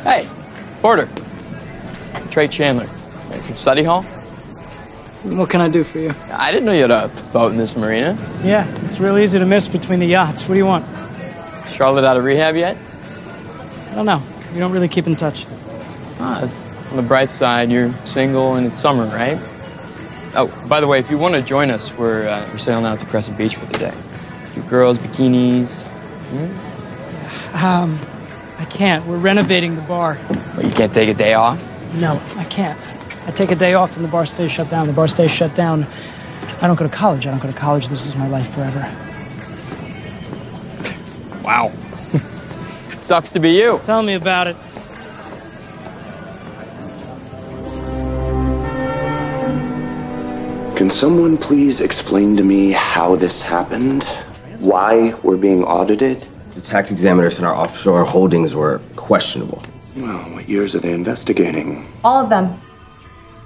Hey, Porter. Trey Chandler. From study hall? What can I do for you? I didn't know you had a boat in this marina. Yeah, it's real easy to miss between the yachts. What do you want? Charlotte out of rehab yet? I don't know. We don't really keep in touch. On the bright side, you're single and it's summer, right? Oh, by the way, if you want to join us, we're sailing out to Crescent Beach for the day. Cute girls, bikinis. I can't. We're renovating the bar. But you can't take a day off? No, I can't. I take a day off and the bar stays shut down. The bar stays shut down. I don't go to college. I don't go to college. This is my life forever. Wow. It sucks to be you. Tell me about it. Can someone please explain to me how this happened? Why we're being audited? The tax examiners in our offshore holdings were questionable. Well, what years are they investigating? All of them.